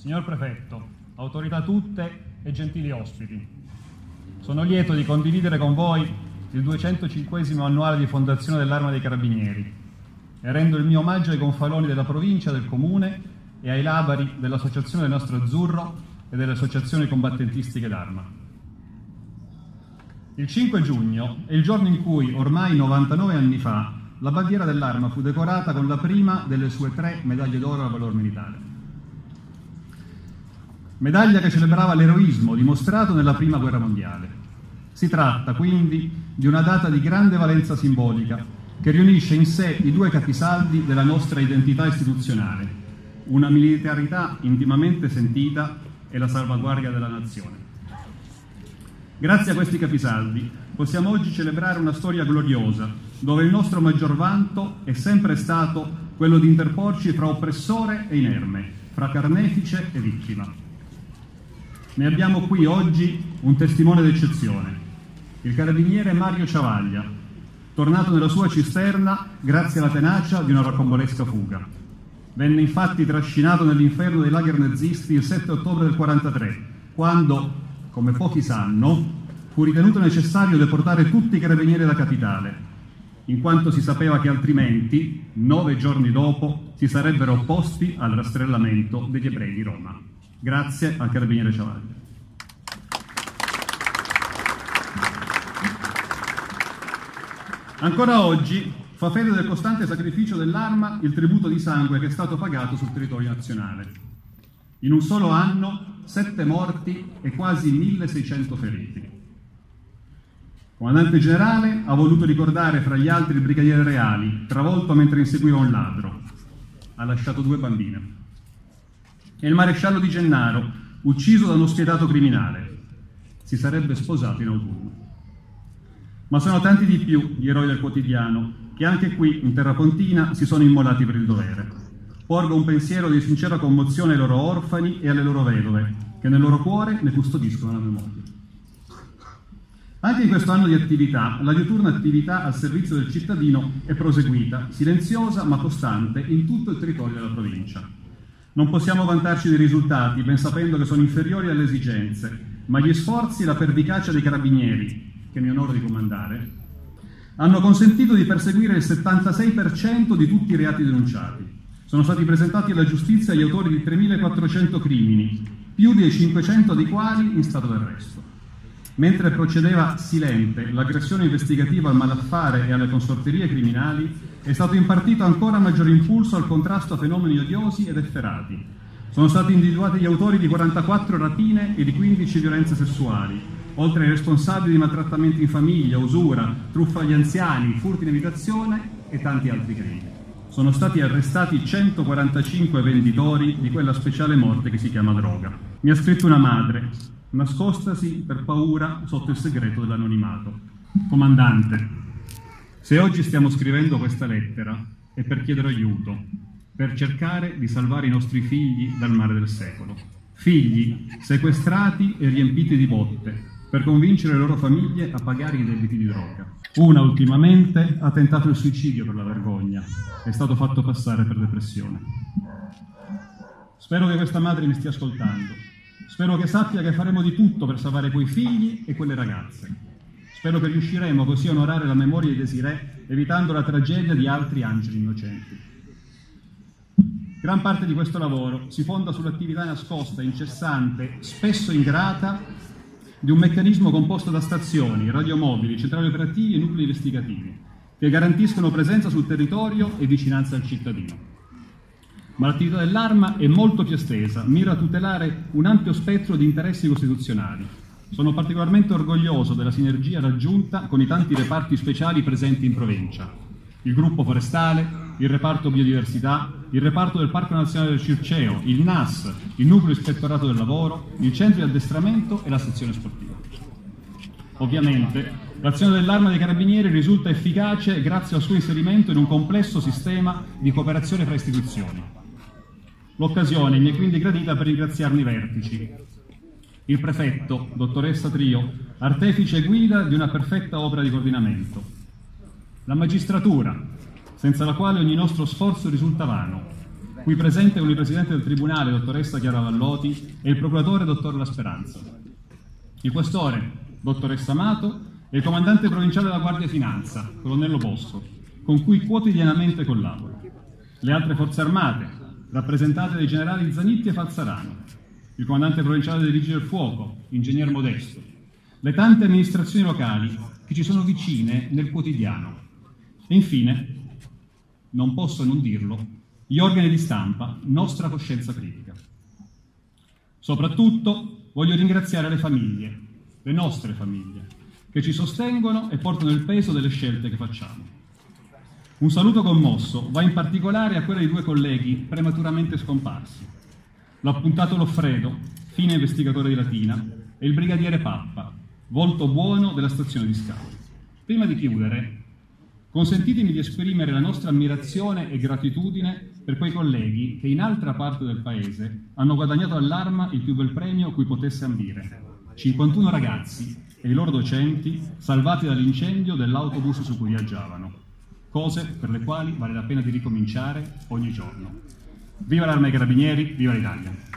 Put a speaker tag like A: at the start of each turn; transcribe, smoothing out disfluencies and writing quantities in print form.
A: Signor Prefetto, autorità tutte e gentili ospiti, sono lieto di condividere con voi il 205° annuale di fondazione dell'Arma dei Carabinieri e rendo il mio omaggio ai gonfaloni della provincia, del comune e ai labari dell'Associazione del Nastro Azzurro e delle associazioni combattentistiche d'Arma. Il 5 giugno è il giorno in cui, ormai 99 anni fa, la bandiera dell'Arma fu decorata con la prima delle sue 3 medaglie d'oro al valor militare. Medaglia che celebrava l'eroismo dimostrato nella Prima Guerra Mondiale. Si tratta quindi di una data di grande valenza simbolica che riunisce in sé i 2 capisaldi della nostra identità istituzionale, una militarità intimamente sentita e la salvaguardia della nazione. Grazie a questi capisaldi possiamo oggi celebrare una storia gloriosa, dove il nostro maggior vanto è sempre stato quello di interporci fra oppressore e inerme, fra carnefice e vittima. Ne abbiamo qui oggi un testimone d'eccezione, il carabiniere Mario Ciavaglia, tornato nella sua cisterna grazie alla tenacia di una rocambolesca fuga. Venne infatti trascinato nell'inferno dei lager nazisti il 7 ottobre del 1943, quando, come pochi sanno, fu ritenuto necessario deportare tutti i carabinieri della capitale, in quanto si sapeva che altrimenti, 9 giorni dopo, si sarebbero opposti al rastrellamento degli ebrei di Roma. Grazie al carabiniere Ciavaglia. Ancora oggi fa fede del costante sacrificio dell'Arma il tributo di sangue che è stato pagato sul territorio nazionale. In un solo anno 7 morti e quasi 1600 feriti. Il comandante generale ha voluto ricordare fra gli altri il brigadiere Reali, travolto mentre inseguiva un ladro. Ha lasciato 2 bambine. E il maresciallo Di Gennaro, ucciso da uno spietato criminale. Si sarebbe sposato in autunno. Ma sono tanti di più gli eroi del quotidiano che anche qui, in terra pontina, si sono immolati per il dovere. Porgo un pensiero di sincera commozione ai loro orfani e alle loro vedove, che nel loro cuore ne custodiscono la memoria. Anche in questo anno di attività, la diuturna attività al servizio del cittadino è proseguita, silenziosa ma costante, in tutto il territorio della provincia. Non possiamo vantarci dei risultati, ben sapendo che sono inferiori alle esigenze, ma gli sforzi e la pervicacia dei carabinieri, che mi onoro di comandare, hanno consentito di perseguire il 76% di tutti i reati denunciati. Sono stati presentati alla giustizia gli autori di 3.400 crimini, più di 500 dei quali in stato d'arresto. Mentre procedeva silente l'aggressione investigativa al malaffare e alle consorterie criminali, è stato impartito ancora maggiore impulso al contrasto a fenomeni odiosi ed efferati. Sono stati individuati gli autori di 44 rapine e di 15 violenze sessuali, oltre ai responsabili di maltrattamenti in famiglia, usura, truffa agli anziani, furti in abitazione e tanti altri crimini. Sono stati arrestati 145 venditori di quella speciale morte che si chiama droga. Mi ha scritto una madre, nascostasi per paura sotto il segreto dell'anonimato. Comandante, se oggi stiamo scrivendo questa lettera è per chiedere aiuto, per cercare di salvare i nostri figli dal mare del secolo. Figli sequestrati e riempiti di botte, per convincere le loro famiglie a pagare i debiti di droga. Una ultimamente ha tentato il suicidio per la vergogna, è stato fatto passare per depressione. Spero che questa madre mi stia ascoltando. Spero che sappia che faremo di tutto per salvare quei figli e quelle ragazze. Spero che riusciremo così a onorare la memoria di Desirée, evitando la tragedia di altri angeli innocenti. Gran parte di questo lavoro si fonda sull'attività nascosta, incessante, spesso ingrata, di un meccanismo composto da stazioni, radiomobili, centrali operativi e nuclei investigativi, che garantiscono presenza sul territorio e vicinanza al cittadino. Ma l'attività dell'Arma è molto più estesa, mira a tutelare un ampio spettro di interessi costituzionali. Sono particolarmente orgoglioso della sinergia raggiunta con i tanti reparti speciali presenti in provincia. Il gruppo forestale, il reparto biodiversità, il reparto del Parco Nazionale del Circeo, il NAS, il nucleo ispettorato del lavoro, il centro di addestramento e la sezione sportiva. Ovviamente, l'azione dell'Arma dei Carabinieri risulta efficace grazie al suo inserimento in un complesso sistema di cooperazione fra istituzioni. L'occasione mi è quindi gradita per ringraziarne i vertici. Il prefetto, dottoressa Trio, artefice e guida di una perfetta opera di coordinamento. La magistratura, senza la quale ogni nostro sforzo risulta vano. qui presente con il Presidente del Tribunale, dottoressa Chiara Valloti, e il Procuratore, dottor La Speranza, il Questore, dottoressa Amato, e il Comandante Provinciale della Guardia Finanza, Colonnello Bosco, con cui quotidianamente collaboro, le altre Forze Armate, rappresentate dai generali Zanitti e Falzarano, il Comandante Provinciale dei Vigili del Fuoco, Ingegner Modesto, le tante amministrazioni locali che ci sono vicine nel quotidiano e infine, non posso non dirlo, gli organi di stampa, nostra coscienza critica. Soprattutto voglio ringraziare le famiglie, le nostre famiglie, che ci sostengono e portano il peso delle scelte che facciamo. Un saluto commosso va in particolare a quelle di due colleghi prematuramente scomparsi, l'appuntato Loffredo, fine investigatore di Latina, e il brigadiere Pappa, volto buono della stazione di scalo. Prima di chiudere, consentitemi di esprimere la nostra ammirazione e gratitudine per quei colleghi che in altra parte del paese hanno guadagnato all'Arma il più bel premio cui potesse ambire. 51 ragazzi e i loro docenti salvati dall'incendio dell'autobus su cui viaggiavano. Cose per le quali vale la pena di ricominciare ogni giorno. Viva l'Arma dei Carabinieri, viva l'Italia!